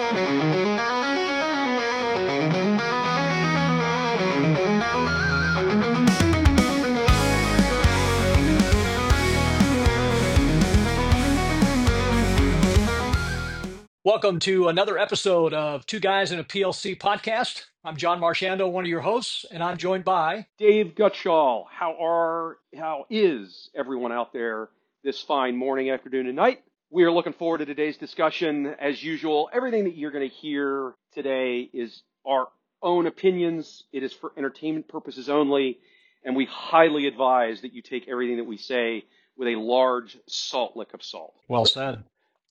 Welcome to another episode of Two Guys in a PLC podcast. I'm John Marchando, one of your hosts, and I'm joined by Dave Gutschall. How is everyone out there this fine morning, afternoon, and night? We are looking forward to today's discussion. As usual, everything that you're going to hear today is our own opinions. It is for entertainment purposes only, and we highly advise that you take everything that we say with a large salt lick of salt. Well said.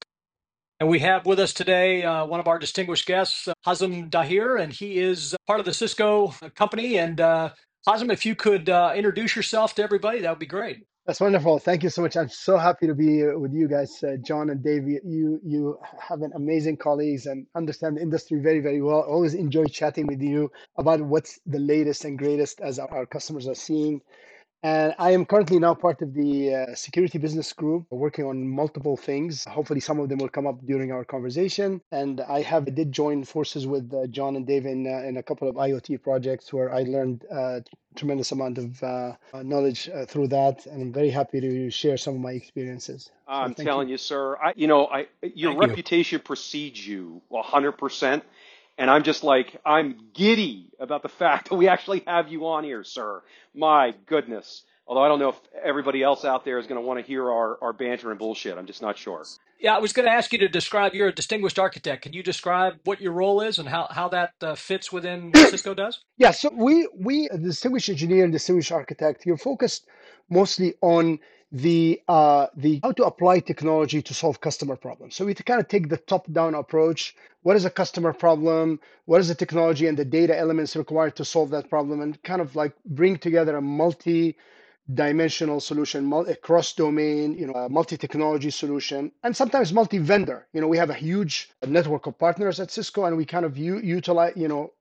And we have with us today one of our distinguished guests, Hazem Dahir, and he is part of the Cisco company. And Hazem, if you could introduce yourself to everybody, that would be great. That's wonderful. Thank you so much. I'm so happy to be with you guys, John and Dave. You have an amazing colleagues and understand the industry very, very well. Always enjoy chatting with you about what's the latest and greatest as our customers are seeing. And I am currently now part of the security business group, working on multiple things. Hopefully, some of them will come up during our conversation. And did join forces with John and Dave in a couple of IoT projects where I learned tremendous amount of knowledge through that. And I'm very happy to share some of my experiences. I'm Thank telling you. you, sir, your Thank you. reputation precedes you 100%. And I'm just like, I'm giddy about the fact that we actually have you on here, sir. My goodness. Although I don't know if everybody else out there is going to want to hear our banter and bullshit. I'm just not sure. Yeah, I was going to ask you to describe, you're a distinguished architect. Can you describe what your role is and how that fits within what Cisco does? Yeah, so we distinguished engineer and distinguished architect, you're focused mostly on the how to apply technology to solve customer problems. So we kind of take the top-down approach. What is a customer problem? What is the technology and the data elements required to solve that problem? And kind of like bring together a multi-dimensional solution, a cross-domain, a multi-technology solution, and sometimes multi-vendor. We have a huge network of partners at Cisco, and we kind of utilize,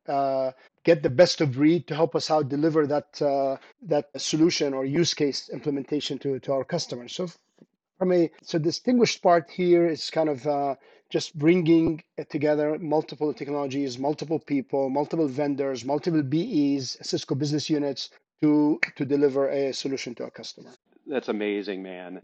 get the best of breed to help us out deliver that solution or use case implementation to our customers. So distinguished part here is kind of just bringing together multiple technologies, multiple people, multiple vendors, multiple BEs, Cisco business units to deliver a solution to a customer. That's amazing, man.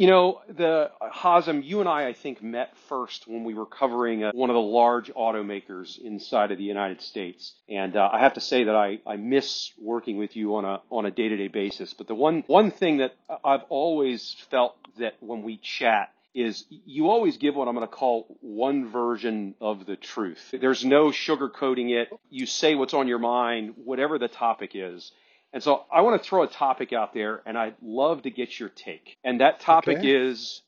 Hazem, you and I think, met first when we were covering one of the large automakers inside of the United States. And I have to say that I miss working with you on a day-to-day basis. But the one thing that I've always felt that when we chat is you always give what I'm going to call one version of the truth. There's no sugarcoating it. You say what's on your mind, whatever the topic is. And so I want to throw a topic out there, and I'd love to get your take. And that topic is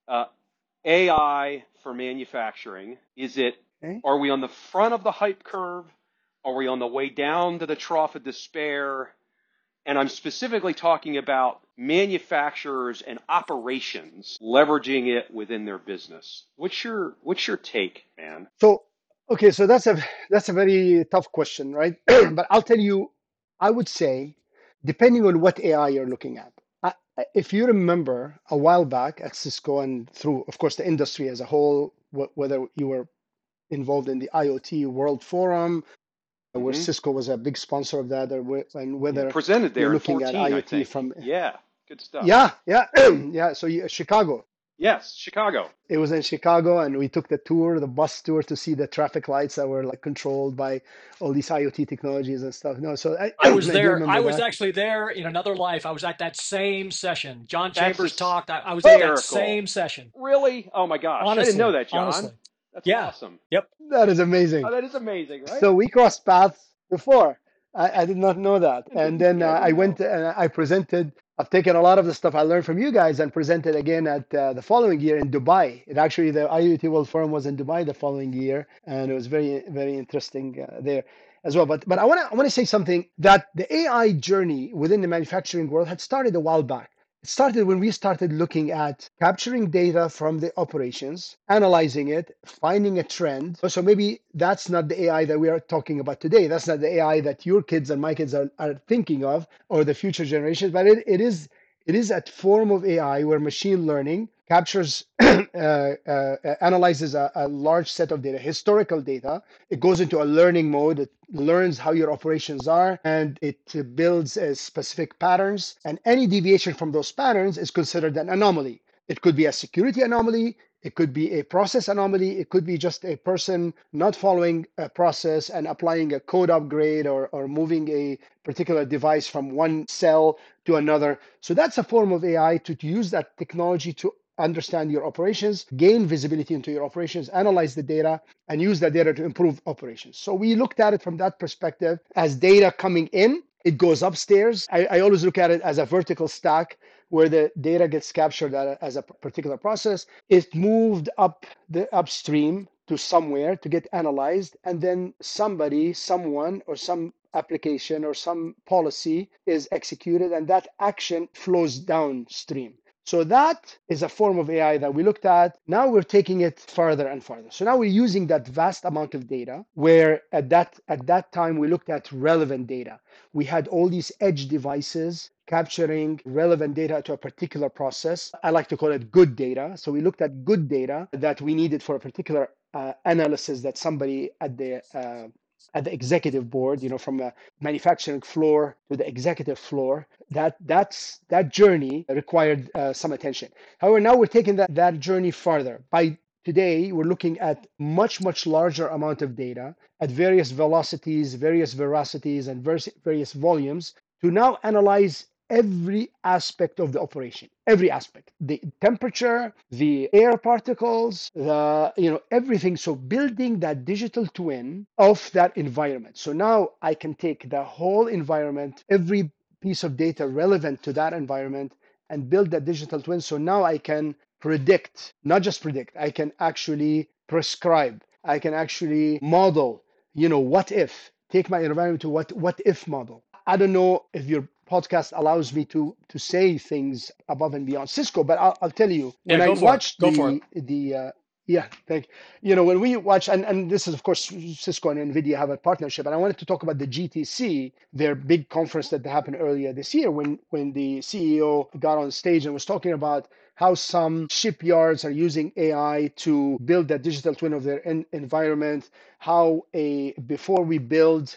AI for manufacturing. Are we on the front of the hype curve? Are we on the way down to the trough of despair? And I'm specifically talking about manufacturers and operations leveraging it within their business. What's your take, man? So that's a very tough question, right? But I'll tell you, I would say, depending on what AI you're looking at. If you remember a while back at Cisco and through, of course, the industry as a whole, whether you were involved in the IoT World Forum, where Cisco was a big sponsor of that, and whether presented there you're looking 14, at IoT I think. from good stuff. Yeah. So Chicago. Yes, Chicago. It was in Chicago, and we took the bus tour to see the traffic lights that were like controlled by all these IoT technologies and stuff. No, so I was there. I was that. actually there in another life. I was at that same session. John Chambers talked. I was hysterical. at that same session. Really? Oh my gosh! Honestly, I didn't know that, John. Honestly. That's awesome. Yep. That is amazing. Oh, that is amazing, right? So we crossed paths before. I did not know that, and then I went and I presented. I've taken a lot of the stuff I learned from you guys and presented again at the following year in Dubai. The IoT World Forum was in Dubai the following year, and it was very, very interesting there as well. But I want to say something that the AI journey within the manufacturing world had started a while back. It started when we started looking at capturing data from the operations, analyzing it, finding a trend. So maybe that's not the AI that we are talking about today. That's not the AI that your kids and my kids are thinking of, or the future generations, but it is a form of AI where machine learning captures, analyzes a large set of data, historical data. It goes into a learning mode. It learns how your operations are, and it builds specific patterns. And any deviation from those patterns is considered an anomaly. It could be a security anomaly. It could be a process anomaly. It could be just a person not following a process and applying a code upgrade, or moving a particular device from one cell to another. So that's a form of AI, to use that technology to understand your operations, gain visibility into your operations, analyze the data, and use that data to improve operations. So we looked at it from that perspective. As data coming in, it goes upstairs. I always look at it as a vertical stack where the data gets captured as a particular process. It moved up the upstream to somewhere to get analyzed, and then somebody, someone, or some application or some policy is executed, and that action flows downstream. So that is a form of AI that we looked at. Now we're taking it further and further. So now we're using that vast amount of data, where at that time we looked at relevant data. We had all these edge devices capturing relevant data to a particular process. I like to call it good data. So we looked at good data that we needed for a particular analysis that somebody at the executive board, from a manufacturing floor to the executive floor, that journey required some attention. However, now we're taking that journey farther. By today, we're looking at much larger amount of data at various velocities, various veracities, and various volumes, to now analyze every aspect of the operation, every aspect, the temperature, the air particles, everything. So building that digital twin of that environment. So now I can take the whole environment, every piece of data relevant to that environment, and build that digital twin. So now I can predict, not just predict, I can actually prescribe, I can actually model, what if, take my environment to what if model. I don't know if your podcast allows me to say things above and beyond Cisco, but I'll tell you, Yeah, when I go for it. watched Go for it. yeah, thank you. When we watch, and this is of course Cisco and Nvidia have a partnership, and I wanted to talk about the GTC, their big conference that happened earlier this year, when the CEO got on stage and was talking about how some shipyards are using AI to build that digital twin of their environment. How before we build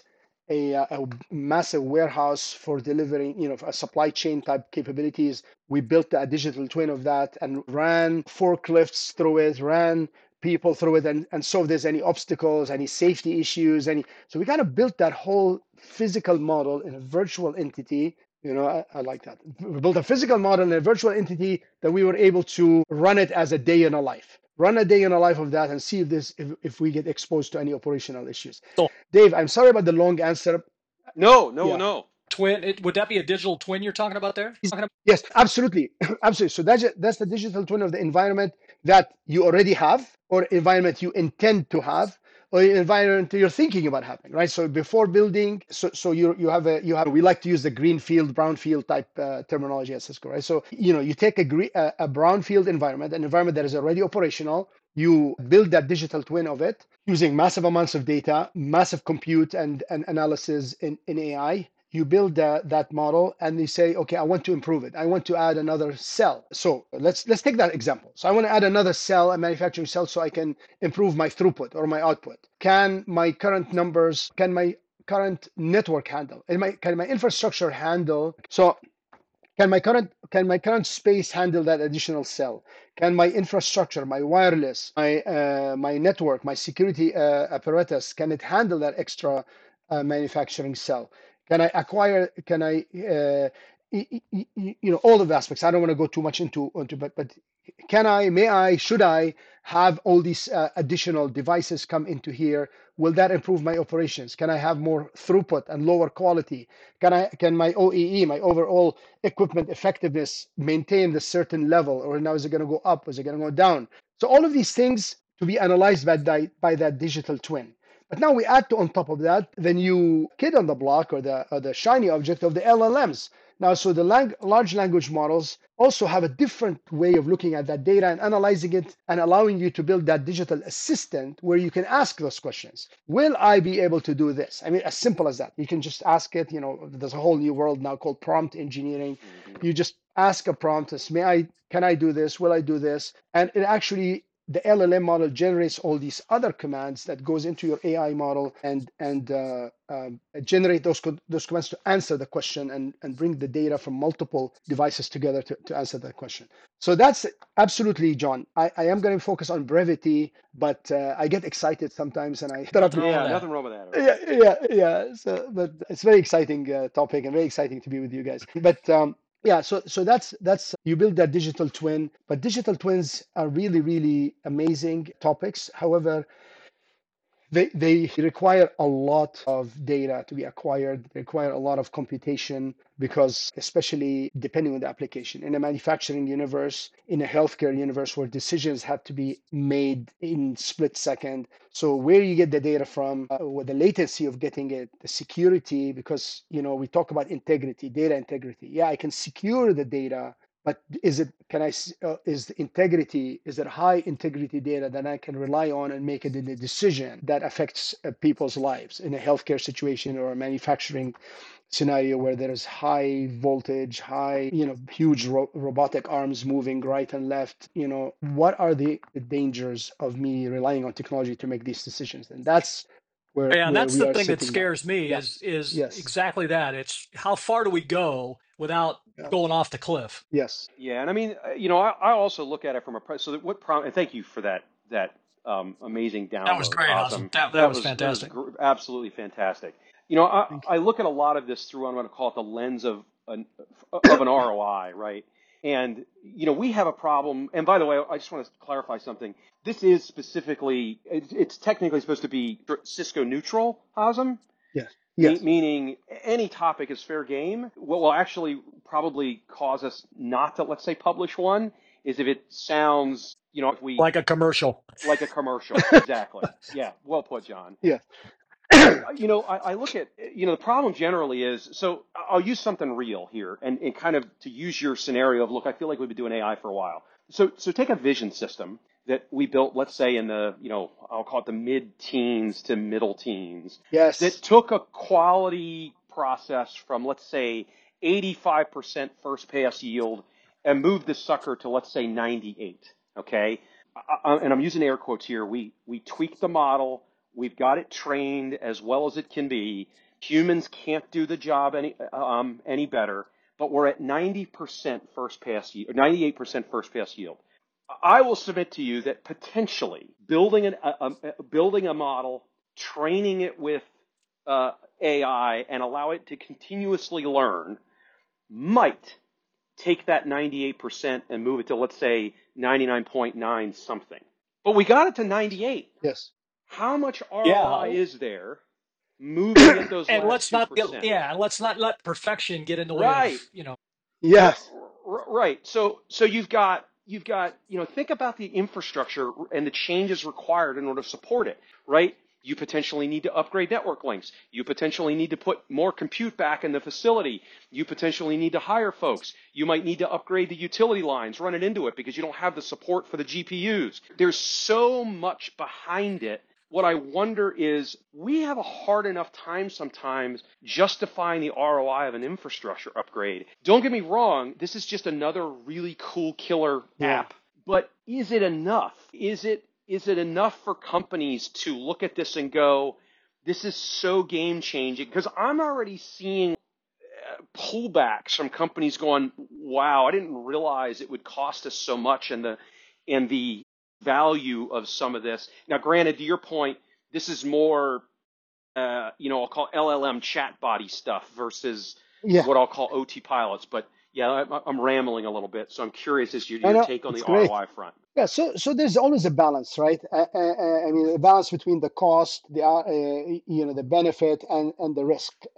a massive warehouse for delivering, a supply chain type capabilities, we built a digital twin of that and ran forklifts through it, ran people through it, and so if there's any obstacles, any safety issues, so we kind of built that whole physical model in a virtual entity. I like that. We built a physical model in a virtual entity that we were able to run it as a day in a life. Run a day in a life of that and see if we get exposed to any operational issues. So Dave, I'm sorry about the long answer. No, no, Yeah. no. twin, would that be a digital twin you're talking about there? Yes, absolutely. Absolutely. So that's the digital twin of the environment that you already have, or environment you intend to have, or environment you're thinking about having, right? So before building, so you have we like to use the greenfield, brownfield type terminology at Cisco, right? So you take a brownfield environment, an environment that is already operational. You build that digital twin of it using massive amounts of data, massive compute and analysis in AI. You build that model and you say, okay, I want to improve it. I want to add another cell. So let's take that example. So I want to add another cell, a manufacturing cell, so I can improve my throughput or my output. Can my current numbers, can my current network handle, can my infrastructure handle? So can my current space handle that additional cell? Can my infrastructure, my wireless, my network, my security apparatus, can it handle that extra manufacturing cell? Can I acquire? Can I? All of the aspects. I don't want to go too much into, but can I? May I? Should I have all these additional devices come into here? Will that improve my operations? Can I have more throughput and lower quality? Can my OEE, my overall equipment effectiveness, maintain the certain level, or now is it going to go up? Is it going to go down? So all of these things to be analyzed by that digital twin. But now we add on top of that the new kid on the block, or the shiny object of the LLMs. Now, so the large language models also have a different way of looking at that data and analyzing it and allowing you to build that digital assistant where you can ask those questions. Will I be able to do this? I mean, as simple as that. You can just ask it. You know, there's a whole new world now called prompt engineering. Hmm. You just ask a prompt, can I do this? Will I do this? And it actually, the LLM model generates all these other commands that goes into your AI model and generate those commands to answer the question and bring the data from multiple devices together to answer that question. So that's absolutely, John. I am going to focus on brevity, but I get excited sometimes and I interrupt Nothing you. wrong with Yeah, that. nothing wrong with that, Eric. Yeah. So, but it's a very exciting topic and very exciting to be with you guys. But yeah, so that's you build that digital twin, but digital twins are really, really amazing topics. However, they require a lot of data to be acquired. They require a lot of computation because, especially depending on the application, in a manufacturing universe, in a healthcare universe where decisions have to be made in split second. So where you get the data from, with the latency of getting it, the security, because we talk about integrity, data integrity. Yeah, I can secure the data, but is the integrity, is it high integrity data that I can rely on and make it in a decision that affects people's lives in a healthcare situation or a manufacturing scenario where there is high voltage, huge robotic arms moving right and left. What are the dangers of me relying on technology to make these decisions? And that's where Yeah, and where that's we the are thing that sitting now. scares me Yeah. is Yes. exactly that. It's how far do we go without Yeah. going off the cliff? Yes. Yeah, and I mean, I also look at it from so that what prom and thank you for that amazing That was download, great, Hazem. Hazem. That That was was fantastic. absolutely fantastic. Thank I look at a lot of this through, I'm going to call it the lens of an ROI, right? And we have a problem. And by the way, I just want to clarify something. This is specifically, it's technically supposed to be Cisco neutral, Hazem. you. Yes. Yes. Meaning any topic is fair game. What will actually probably cause us not to, let's say, publish one is if it sounds, if we Like a commercial. like a commercial. Exactly. Yeah. Well put, John. Yes. I look at, the problem generally is, so I'll use something real here and kind of to use your scenario of, look, I feel like we've been doing AI for a while. So take a vision system that we built, let's say in the, I'll call it the mid-teens to middle teens, that Yes. took a quality process from, let's say, 85% first pass yield and moved the sucker to, let's say, 98. Okay. And I'm using air quotes here. We tweaked the model. We've got it trained as well as it can be. Humans can't do the job any better, but we're at 90% first pass yield, 98% first pass yield. I will submit to you that potentially building a model, training it with AI, and allow it to continuously learn might take that 98% and move it to, let's say, 99.9 something. But we got it to 98. Yes. How much Yeah. ROI is there moving it those And last let's not get, 2%? yeah, and let's not let perfection get in the way Right. of. Yes. Right. So you've got think about the infrastructure and the changes required in order to support it, right? You potentially need to upgrade network links. You potentially need to put more compute back in the facility. You potentially need to hire folks. You might need to upgrade the utility lines running into it because you don't have the support for the GPUs. There's so much behind it. What I wonder is we have a hard enough time sometimes justifying the ROI of an infrastructure upgrade. Don't get me wrong, this is just another really cool killer Yeah. app, but is it enough? Is it enough for companies to look at this and go, this is so game changing? Because I'm already seeing pullbacks from companies going, wow, I didn't realize it would cost us so much, and the value of some of this. Now, granted, to your point, this is more, I'll call LLM chat body stuff versus Yeah. what I'll call OT pilots. But yeah, I'm rambling a little bit, so I'm curious as to I your know. take on It's the great. ROI front. Yeah, so there's always a balance, right? I mean, a balance between the cost, the benefit, and the risk. And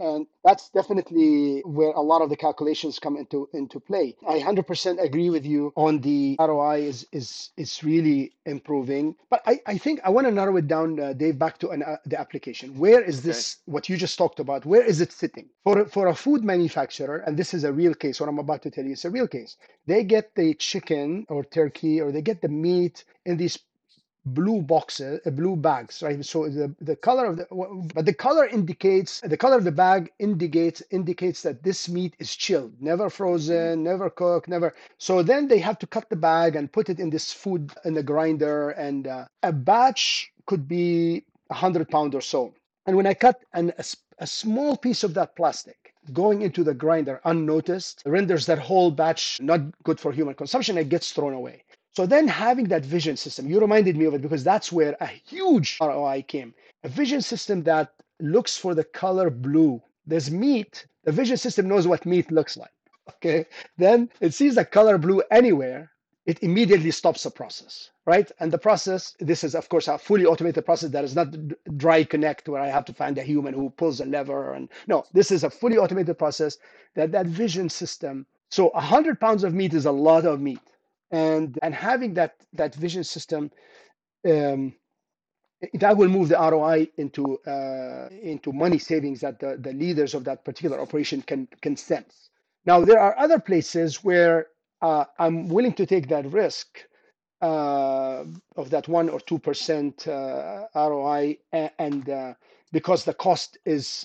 That's definitely where a lot of the calculations come into play. I 100% agree with you on the ROI is really improving. But I think I want to narrow it down, Dave, back to the application. Where is Okay. this, what you just talked about, where is it sitting? For a food manufacturer, and this is a real case, what I'm about to tell you is a real case. They get the chicken or turkey, or they get the meat in these blue boxes, blue bags, right? So the color of the, but the color indicates, the color of the bag indicates that this meat is chilled, never Hmm. frozen, never cooked, never. So then they have to cut the bag and put it in this food in the grinder, and a batch could be 100 pounds or so. And when I cut a small piece of that plastic going into the grinder unnoticed renders that whole batch not good for human consumption. It gets thrown away. So then having that vision system, you reminded me of it because that's where a huge ROI came. A vision system that looks for the color blue. There's meat. The vision system knows what meat looks like. Okay. Then it sees the color blue anywhere. It immediately stops the process, right? And the process, this is of course a fully automated process that is not dry connect where I have to find a human who pulls a lever. And no, this is a fully automated process that vision system. So 100 pounds of meat is a lot of meat, and having that vision system, um, that will move the ROI into money savings that the leaders of that particular operation can sense. Now there are other places where I'm willing to take that risk of that 1 or 2% ROI, and because the cost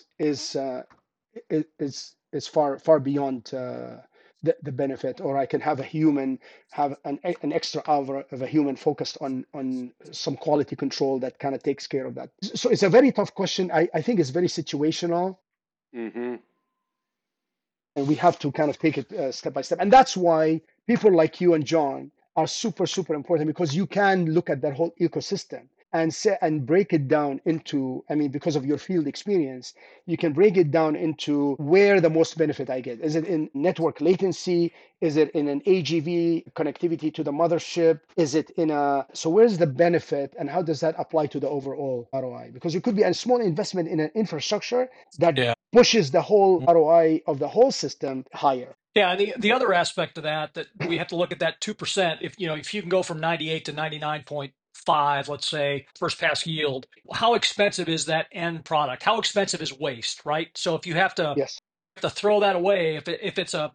is far beyond the benefit, or I can have a human have an extra hour of a human focused on some quality control that kind of takes care of that. So it's a very tough question. I think it's very situational, Hmm. and we have to kind of take it step by step. And that's why people like you and John are super important, because you can look at that whole ecosystem and say and break it down into, I mean, because of your field experience, you can break it down into where the most benefit I get. Is it in network latency? Is it in an AGV connectivity to the mothership? Is it in a, so where's the benefit and how does that apply to the overall ROI? Because it could be a small investment in an infrastructure that Yeah. pushes the whole ROI of the whole system higher. Yeah, and the other aspect of that we have to look at that 2%. If you can go from 98 to 99.5, let's say, first pass yield, how expensive is that end product? How expensive is waste, right? So if you have Yes, to throw that away, if it's a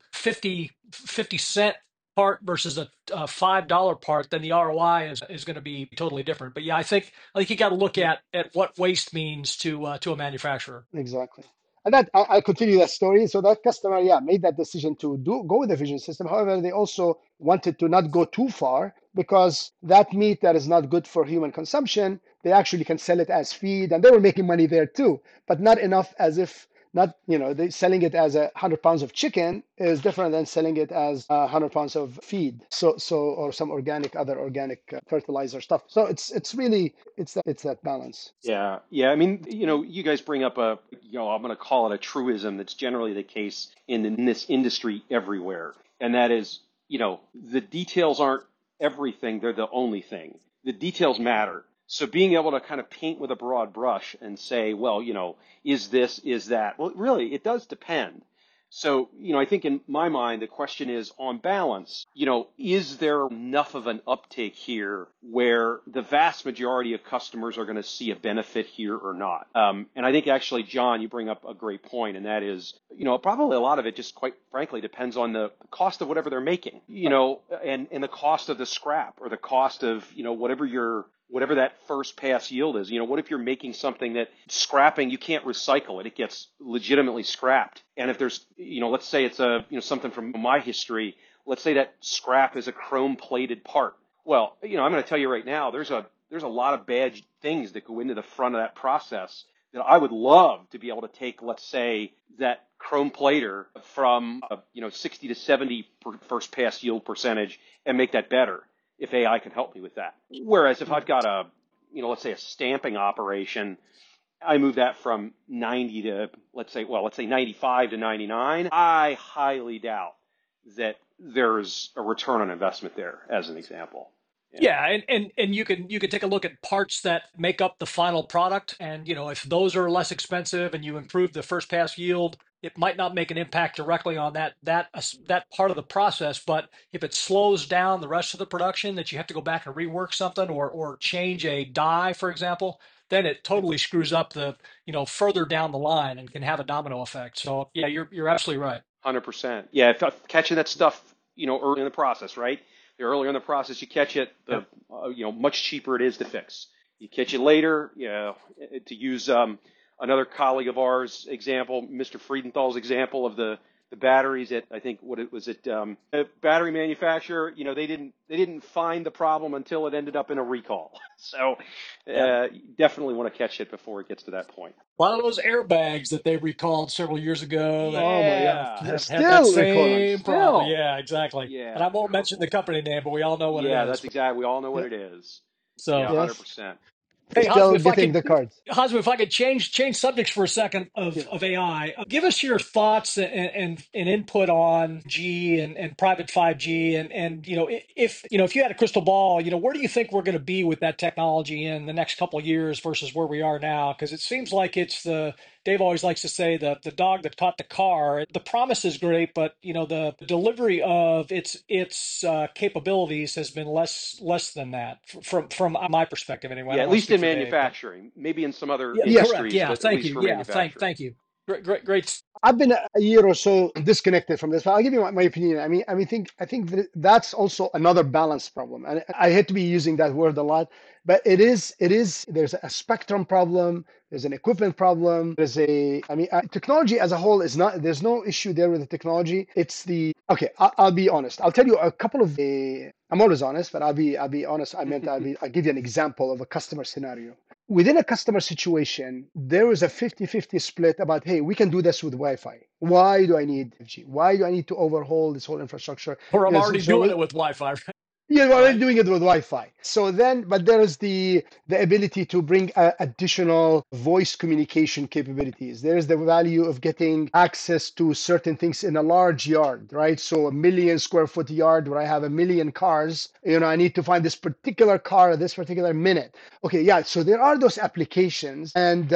50 cent part versus a $5 part, then the ROI is going to be totally different. But yeah, I think you got to look at what waste means to a manufacturer. exactly. And that I continue that story. So that customer, yeah, made that decision to go with the vision system. However, they also wanted to not go too far, because that meat that is not good for human consumption, they actually can sell it as feed, and they were making money there too, but not enough as if not, they selling it as 100 pounds of chicken is different than selling it as 100 pounds of feed. So or some other organic fertilizer stuff. So it's really it's that balance. Yeah, yeah. I mean, you guys bring up I'm going to call it a truism that's generally the case in this industry everywhere, and that is, the details aren't everything; they're the only thing. The details matter. So being able to kind of paint with a broad brush and say, well, is this, is that? Well, really, it does depend. So, I think in my mind, the question is on balance, is there enough of an uptake here where the vast majority of customers are going to see a benefit here or not? And I think actually, John, you bring up a great point, and that is, probably a lot of it just quite frankly depends on the cost of whatever they're making, Right. and the cost of the scrap or the cost of, whatever that first pass yield is. What if you're making something that scrapping, you can't recycle it. It gets legitimately scrapped. And if there's, let's say it's something from my history, let's say that scrap is a chrome plated part. Well, I'm going to tell you right now, there's a lot of bad things that go into the front of that process that I would love to be able to take, let's say, that chrome plater from 60 to 70 first pass yield percentage and make that better if AI can help me with that. Whereas if I've got let's say a stamping operation, I move that from 90 to, let's say 95 to 99. I highly doubt that there's a return on investment there, as an example. Yeah. Yeah, and you can take a look at parts that make up the final product, and if those are less expensive and you improve the first pass yield, it might not make an impact directly on that part of the process, but if it slows down the rest of the production, that you have to go back and rework something or change a die, for example, then it totally screws up the further down the line and can have a domino effect. So yeah, you're absolutely right. 100%. Yeah, catching that stuff, early in the process, right? The earlier in the process you catch it, the Yep. much cheaper it is to fix. You catch it later, to use another colleague of ours example, Mr. Friedenthal's example of the batteries at, I think what it was at a battery manufacturer, they didn't find the problem until it ended up in a recall. So Yep. definitely want to catch it before it gets to that point. A lot of those airbags that they recalled several years ago that Oh my God, Yeah. they're had that still recalling. same problem. Still. Yeah, exactly. And Yeah. I won't mention the company name, but we all know what it Yeah, is. that's exactly. We all know what Yeah. it is. Yeah, So, Yes, 100%. they're hey, Hazem, still if I getting could the cards. change subjects for a second Yeah. of AI, give us your thoughts and input on G and private 5G and if you had a crystal ball, where do you think we're going to be with that technology in the next couple of years versus where we are now? Because it seems like it's Dave always likes to say the dog that caught the car. The promise is great, but the delivery of its capabilities has been less than that from my perspective anyway. I Yeah, don't at want to least speak in for Dave, but manufacturing. Maybe in some other yeah, Yes. correct. industries, Yeah, but at thank least you. for Yeah, manufacturing. thank you. Great. I've been a year or so disconnected from this, but I'll give you my opinion. I think that that's also another balance problem, and I hate to be using that word a lot, but it is. There's a spectrum problem. There's an equipment problem. Technology as a whole is not. There's no issue there with the technology. It's the okay. I'll be honest. I'll tell you a couple of. I'm always honest, but I'll be honest. I'll give you an example of a customer scenario within a customer situation, there is a 50-50 split about, hey, we can do this with Wi-Fi. Why do I need 5G? Why do I need to overhaul this whole infrastructure? Or I'm already doing So it with Wi-Fi, you're already right? doing it with Wi-Fi. So then, but there is the ability to bring additional voice communication capabilities. There is the value of getting access to certain things in a large yard, right? So a million square foot yard where I have a million cars, I need to find this particular car at this particular minute. Okay, yeah. So there are those applications, and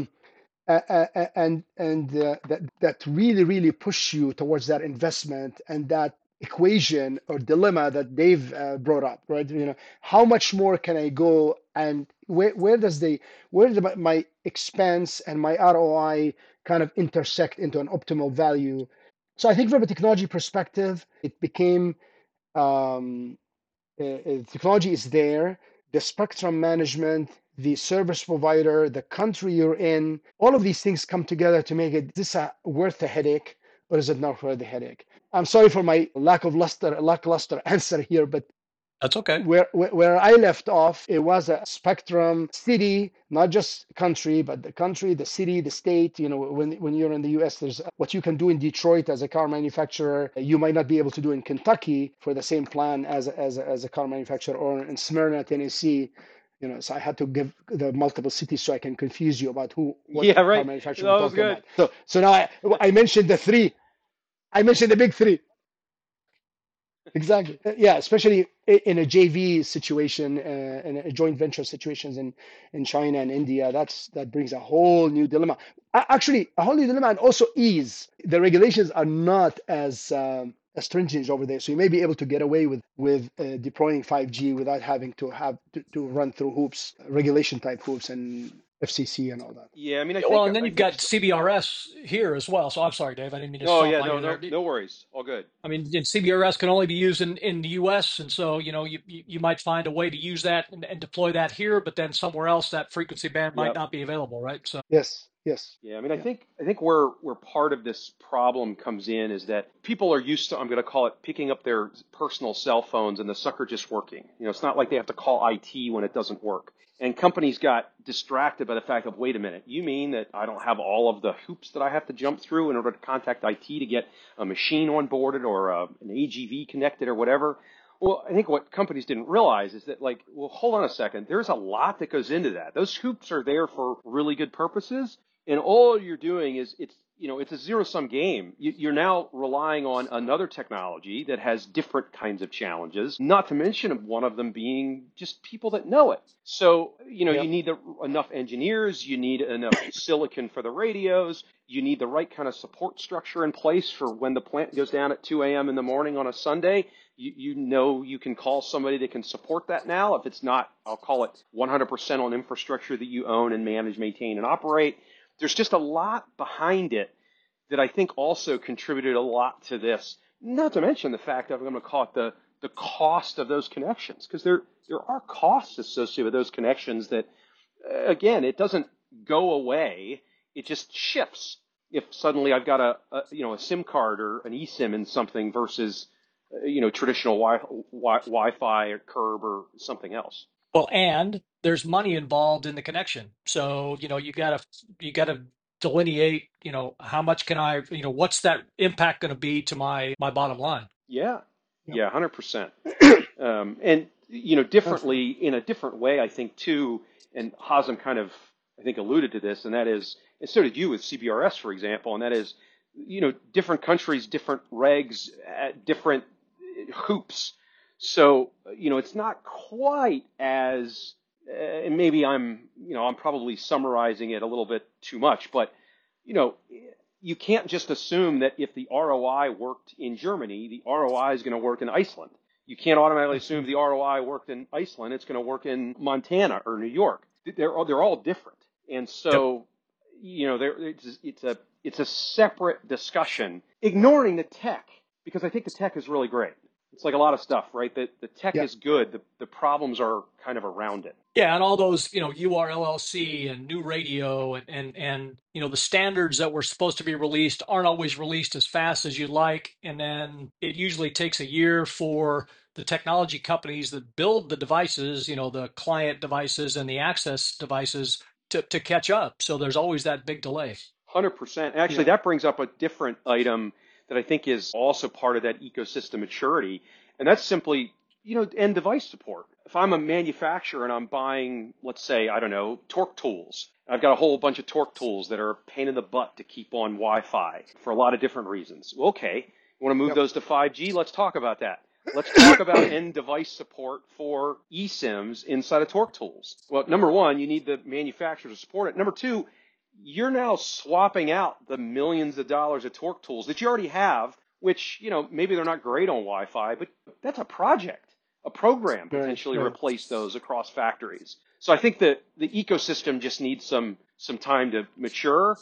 that really push you towards that investment and that equation or dilemma that Dave brought up, right? How much more can I go, and where does my expense and my ROI kind of intersect into an optimal value? So I think from a technology perspective, it became um, technology is there, the spectrum management, the service provider, the country you're in, all of these things come together to make it, is this worth the headache or is it not worth the headache? I'm sorry for my lackluster answer here, but That's okay. where I left off, it was a spectrum city, not just country, but the country, the city, the state. When you're in the U.S., there's what you can do in Detroit as a car manufacturer, you might not be able to do in Kentucky for the same plan as a car manufacturer, or in Smyrna, Tennessee. So I had to give the multiple cities so I can confuse you about what Yeah, car right. manufacturer we're That was talking good. about. So now I mentioned the three. I mentioned the big three. Exactly. Yeah, especially in a JV situation, in a joint venture situations in China and India, that brings a whole new dilemma. Actually, a whole new dilemma, and also ease. The regulations are not as stringent over there, so you may be able to get away with deploying 5G without having to run through hoops, regulation type hoops, and FCC and all that. Yeah, I mean, I Yeah, well, think and then I you've think. got CBRS here as well. So I'm sorry, Dave, I didn't mean to Oh stomp yeah, on no, you no, there. no worries. All good. I mean, CBRS can only be used in the U.S., and so you might find a way to use that and deploy that here, but then somewhere else that frequency band might Yep. not be available, right? So Yes, yes, Yeah, I mean, I yeah. think I think where part of this problem comes in is that people are used to, I'm going to call it, picking up their personal cell phones and the sucker just working. It's not like they have to call IT when it doesn't work. And companies got distracted by the fact of, wait a minute, you mean that I don't have all of the hoops that I have to jump through in order to contact IT to get a machine onboarded or an AGV connected or whatever? Well, I think what companies didn't realize is that, like, well, hold on a second. There's a lot that goes into that. Those hoops are there for really good purposes, and all you're doing is it's a zero-sum game. You're now relying on another technology that has different kinds of challenges, not to mention one of them being just people that know it. So, you Yep. need enough engineers, you need enough silicon for the radios, you need the right kind of support structure in place for when the plant goes down at 2 a.m. in the morning on a Sunday. You can call somebody that can support that now. If it's not, I'll call it 100% on infrastructure that you own and manage, maintain, and operate. There's just a lot behind it that I think also contributed a lot to this. Not to mention the fact that I'm going to call it the cost of those connections, because there are costs associated with those connections that, again, it doesn't go away. It just shifts. If suddenly I've got a SIM card or an eSIM in something versus traditional Wi-Fi or curb or something else. Well, and there's money involved in the connection. So, you gotta delineate, how much can I, what's that impact going to be to my bottom line? Yeah, Yep. yeah, 100%. And Absolutely. differently in a different way, I think too. And Hazem kind of, I think, alluded to this, and that is, and so did you with CBRS, for example, and that is, different countries, different regs, different hoops. So, it's not quite as, and maybe I'm probably summarizing it a little bit too much, but, you know, you can't just assume that if the ROI worked in Germany, the ROI is going to work in Iceland. You can't automatically assume if the Absolutely. ROI worked in Iceland, it's going to work in Montana or New York. They're all different, and Yep. so it's a separate discussion, ignoring the tech, because I think the tech is really great. It's like a lot of stuff, right? The tech Yeah. is good. The problems are kind of around it. Yeah, and all those, URLLC and new radio and the standards that were supposed to be released aren't always released as fast as you'd like. And then it usually takes a year for the technology companies that build the devices, the client devices and the access devices to catch up. So there's always that big delay. 100%. Actually, Yeah. that brings up a different item that I think is also part of that ecosystem maturity, and that's simply, end device support. If I'm a manufacturer and I'm buying, let's say, I don't know, torque tools, I've got a whole bunch of torque tools that are a pain in the butt to keep on Wi-Fi for a lot of different reasons. Well, okay, you want to move Yep. those to 5G? Let's talk about that. Let's talk about end device support for eSIMs inside of torque tools. Well, number one, you need the manufacturer to support it. Number two, you're now swapping out the millions of dollars of torque tools that you already have, which, maybe they're not great on Wi-Fi, but that's a project, a program Right. potentially Right. replace those across factories. So I think that the ecosystem just needs some time to mature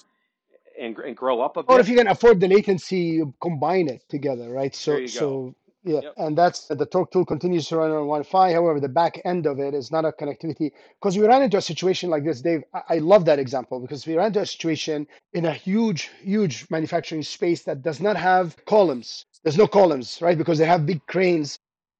and grow up a Or if bit. you can afford the latency, you combine it together, right? There So, you go. so yeah, Yep. and that's the Torque tool continues to run on Wi-Fi. However, the back end of it is not a connectivity because we ran into a situation like this, Dave. I love that example because we ran into a situation in a huge, huge manufacturing space that does not have columns. There's no columns, right? Because they have big cranes.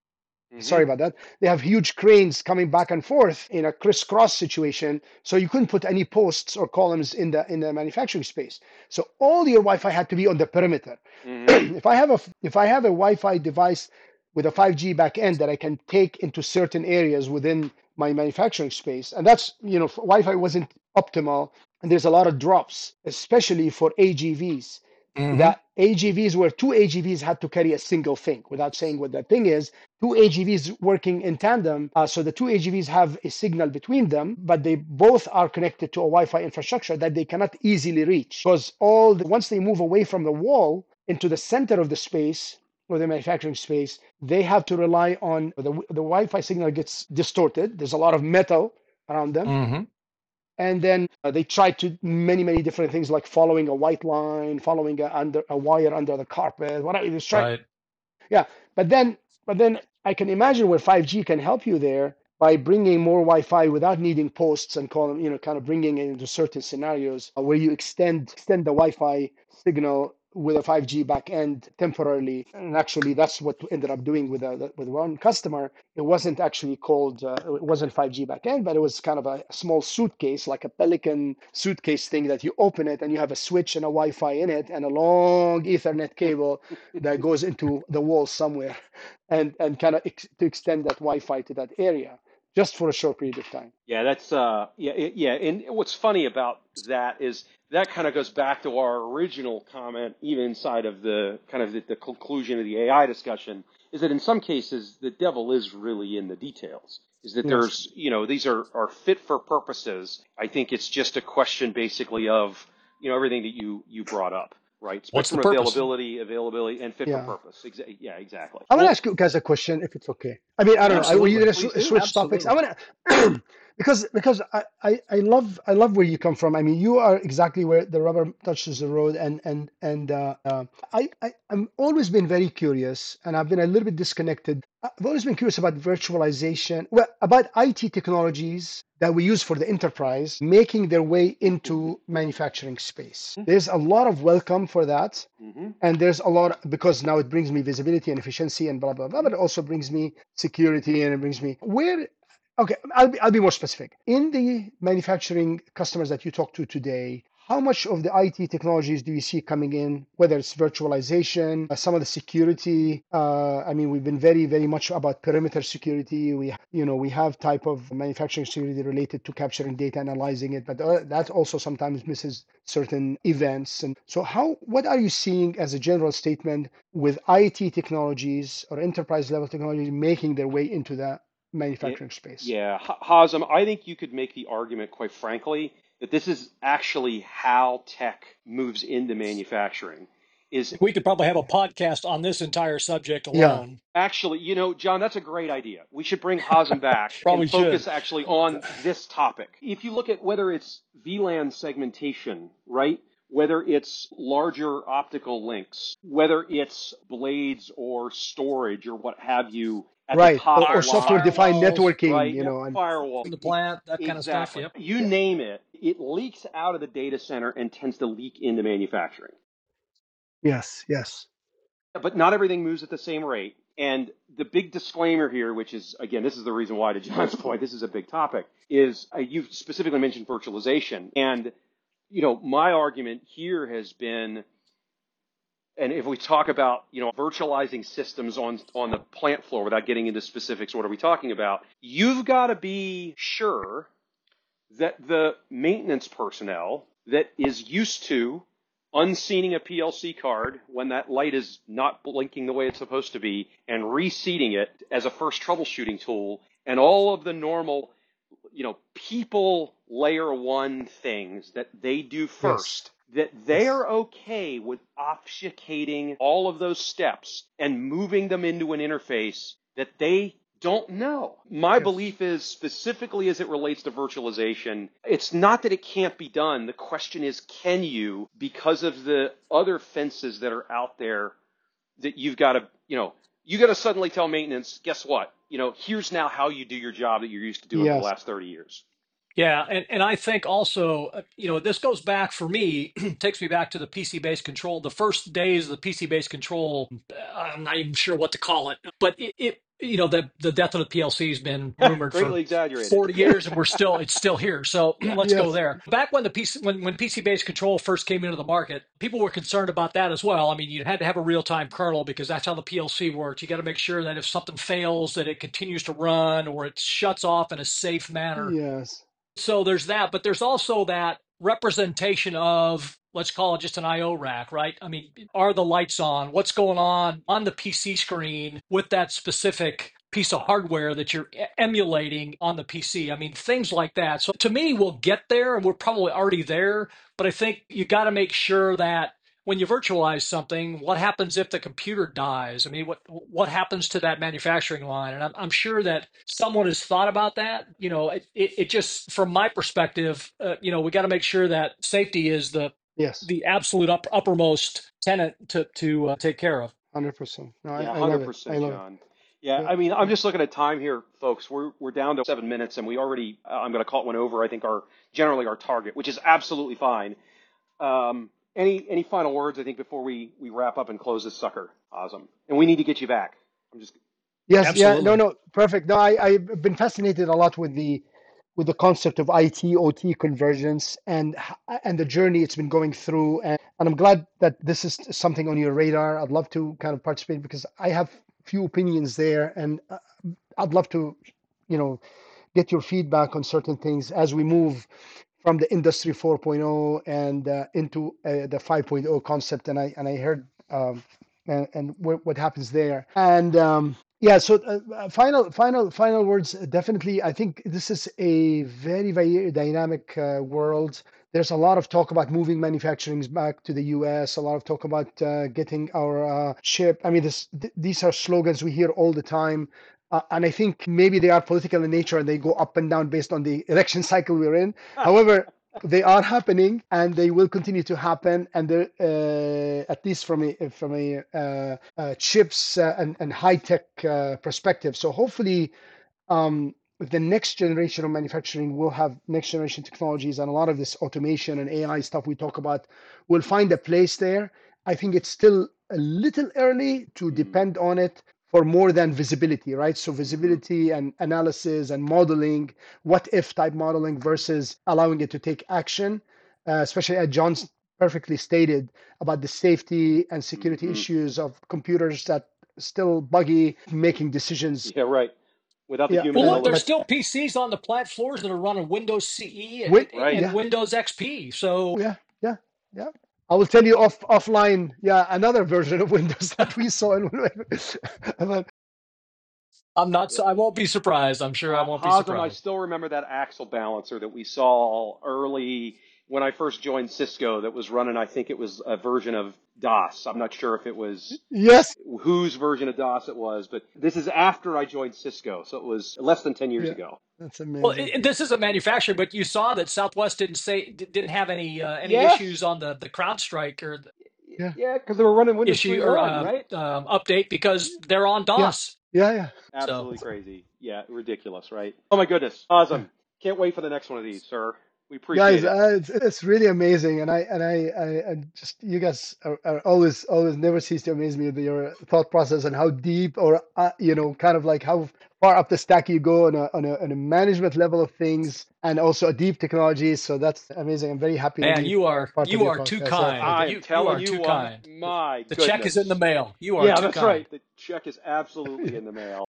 Hmm. Sorry about that. They have huge cranes coming back and forth in a crisscross situation. So you couldn't put any posts or columns in the manufacturing space. So all your Wi-Fi had to be on the perimeter. Hmm. If I have a Wi-Fi device with a 5G back end that I can take into certain areas within my manufacturing space, and that's Wi-Fi wasn't optimal, and there's a lot of drops, especially for AGVs. Hmm. That AGVs where two AGVs had to carry a single thing. Without saying what that thing is, two AGVs working in tandem. So the two AGVs have a signal between them, but they both are connected to a Wi-Fi infrastructure that they cannot easily reach because once they move away from the wall into the center of the space or the manufacturing space, they have to rely on the Wi-Fi signal gets distorted. There's a lot of metal around them, Hmm. and then they tried to many different things like following a white line, following a wire under the carpet, whatever. It was trying, Right. yeah, but then I can imagine where 5G can help you there by bringing more Wi-Fi without needing posts and column, kind of bringing it into certain scenarios where you extend the Wi-Fi signal with a 5G back end temporarily. And actually, that's what we ended up doing with one customer. It wasn't actually called, it wasn't 5G back end, but it was kind of a small suitcase, like a Pelican suitcase thing that you open it and you have a switch and a Wi-Fi in it and a long Ethernet cable that goes into the wall somewhere and kind of to extend that Wi-Fi to that area. just for a short period of time. Yeah, that's yeah. And what's funny about that is that kind of goes back to our original comment, even inside of the kind of the conclusion of the AI discussion, is that in some cases the devil is really in the details. Is that Yes. there's, these are fit for purposes. I think it's just a question basically of, everything that you brought up, right? What's the Spectrum purpose? availability, and fit for Yeah. purpose. Yeah, exactly. I want to Well, ask you guys a question, if it's okay. I mean, I don't know. Were you Absolutely. going please to do. switch topics? I Absolutely. want to because I love where you come from. I mean, you are exactly where the rubber touches the road, I'm always been very curious, and I've been a little bit disconnected. I've always been curious about virtualization, well, about IT technologies that we use for the enterprise making their way Mm-hmm. into manufacturing space. There's a lot of welcome for that. Mm-hmm. And there's a lot, because now it brings me visibility and efficiency and blah blah blah, but it also brings me security, and it brings me where. Okay, I'll be more specific. In the manufacturing customers that you talk to today, how much of the IT technologies do you see coming in? Whether it's virtualization, some of the security. I mean, we've been very much about perimeter security. We have type of manufacturing security related to capturing data, analyzing it, but that also sometimes misses certain events. And so, what are you seeing as a general statement with IT technologies or enterprise level technologies making their way into the Yeah, manufacturing space? yeah, Hazem, I think you could make the argument, quite frankly, that this is actually how tech moves into manufacturing. Is We could probably have a podcast on this entire subject Yeah. alone. actually, John, that's a great idea. We should bring Hazem back and Probably should. focus actually on this topic. If you look at whether it's VLAN segmentation, right? Whether it's larger optical links, whether it's blades or storage or what have you at the Right. top of Or software lines, defined Firewalls networking, right? you Yep, know, and firewall. in the plant, that kind of stuff. Exactly. Yep. You yeah. name it, it leaks out of the data center and tends to leak into manufacturing. Yes, yes. But not everything moves at the same rate. And the big disclaimer here, which is, again, this is the reason why, to John's point, this is a big topic, is you've specifically mentioned virtualization. And, my argument here has been, and if we talk about, virtualizing systems on the plant floor without getting into specifics, what are we talking about? You've got to be sure that the maintenance personnel that is used to unseating a PLC card when that light is not blinking the way it's supposed to be and reseating it as a first troubleshooting tool and all of the normal, people layer one things that they do Yes. first, that they Yes. are okay with obfuscating all of those steps and moving them into an interface that they don't know. My Yes. belief is, specifically as it relates to virtualization, it's not that it can't be done. The question is, can you, because of the other fences that are out there that you've got to, you got to suddenly tell maintenance, guess what? Here's now how you do your job that you're used to doing for the Yes. last 30 years. Yeah, and I think also, this goes back for me, takes me back to the PC-based control. The first days of the PC-based control, I'm not even sure what to call it, but the death of the PLC has been rumored for Greatly exaggerated. 40 years, and it's still here. So let's go Yes. there. Back when when PC-based control first came into the market, people were concerned about that as well. I mean, you had to have a real-time kernel because that's how the PLC worked. You got to make sure that if something fails, that it continues to run or it shuts off in a safe manner. Yes. So there's that, but there's also that representation of, let's call it just an IO rack, right? I mean, are the lights on? What's going on the PC screen with that specific piece of hardware that you're emulating on the PC? I mean, things like that. So to me, we'll get there and we're probably already there, but I think you got to make sure that when you virtualize something, what happens if the computer dies? I mean, what happens to that manufacturing line? And I'm sure that someone has thought about that. It just, from my perspective, we got to make sure that safety is Yes. the absolute uppermost tenet to take care of. 100%. No, Yeah, I love it. I 100%, love it. John. Yeah, Yeah. I mean, I'm Yeah. just looking at time here, folks. We're down to 7 minutes, and we already, I'm going to call it one over. I think generally our target, which is absolutely fine. Any final words? I think before we wrap up and close this sucker, Awesome. And we need to get you back. I'm just Yes. Yeah. No. Absolutely. No. Perfect. No. I've been fascinated a lot with the concept of IT OT convergence and the journey it's been going through, and I'm glad that this is something on your radar. I'd love to kind of participate because I have few opinions there, and I'd love to, you know, get your feedback on certain things as we move from the industry 4.0 and into the 5.0 concept. And I heard and what happens there. And yeah, so final words. Definitely, I think this is a very, very dynamic world. There's a lot of talk about moving manufacturing back to the US, a lot of talk about getting our chip. I mean, these are slogans we hear all the time. And I think maybe they are political in nature and they go up and down based on the election cycle we're in. However, they are happening and they will continue to happen. And at least from a chips and high tech perspective. So hopefully, the next generation of manufacturing will have next generation technologies, and a lot of this automation and AI stuff we talk about will find a place there. I think it's still a little early to depend on it for more than visibility, right? So visibility and analysis and modeling, what if type modeling versus allowing it to take action, especially as John's perfectly stated about the safety and security issues of computers that still buggy making decisions. Yeah, right. Without the Yeah, human Well, look, element. there's still PCs on the plant floors that are running Windows CE Right. and yeah, Windows XP. So yeah. I will tell you offline. Yeah, another version of Windows that we saw in. I won't be surprised. I'm sure I won't be Hazem, I surprised. still remember that Axle balancer that we saw early when I first joined Cisco that was running, I think it was a version of DOS. I'm not sure if it was Yes. whose version of DOS it was, but this is after I joined Cisco, so it was less than 10 years Yeah, ago. that's Well, amazing. this is a manufacturer, but you saw that Southwest didn't have any issues Yes. on the CrowdStrike or the Yeah, Yeah, because they were running Windows issue or 3.1, right? update because they're on yeah, DOS. yeah. So, Absolutely crazy. Yeah, ridiculous, right? Oh my goodness. Yeah. Awesome. Can't wait for the next one of these, sir. We appreciate Guys, it. it's really amazing, and I just you guys are always never cease to amaze me with your thought process and how deep or kind of like how far up the stack you go on a management level of things, and also a deep technology. So that's amazing. I'm very happy to man, be part of you your are too podcast. So thank kind. you. I am You telling are you too what, kind. my The check is in the goodness. mail. You are Yeah, too that's kind. right. The check is absolutely in the mail.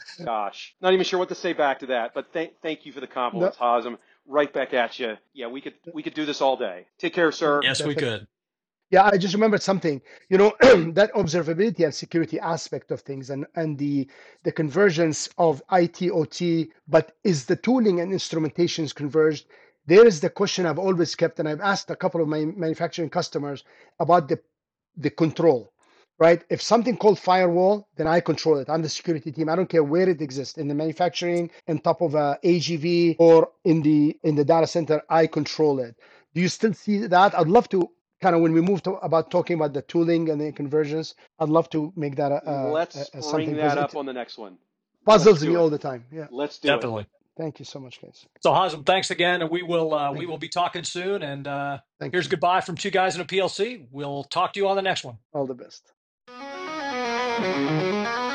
Gosh, not even sure what to say back to that, but thank you for the No, compliments, Hazem. Right back at you. Yeah, we could do this all day. Take care, sir. Yes, we definitely. could. Yeah, I just remembered something. That observability and security aspect of things and the convergence of IT OT, but is the tooling and instrumentations converged? There is the question I've always kept, and I've asked a couple of my manufacturing customers about the control, right? If something called firewall, then I control it. I'm the security team. I don't care where it exists in the manufacturing, on top of a AGV, or in the data center. I control it. Do you still see that? I'd love to kind of when we move to about talking about the tooling and the conversions. I'd love to make that Let's bring something that because up it on the next one. Let's puzzles me do it. all the time. Yeah. Let's do it. Definitely. Thank you so much, guys. So, Hazem, thanks again, and we Thank you. will be talking soon. And Thank here's you. goodbye from two guys in a PLC. We'll talk to you on the next one. All the best.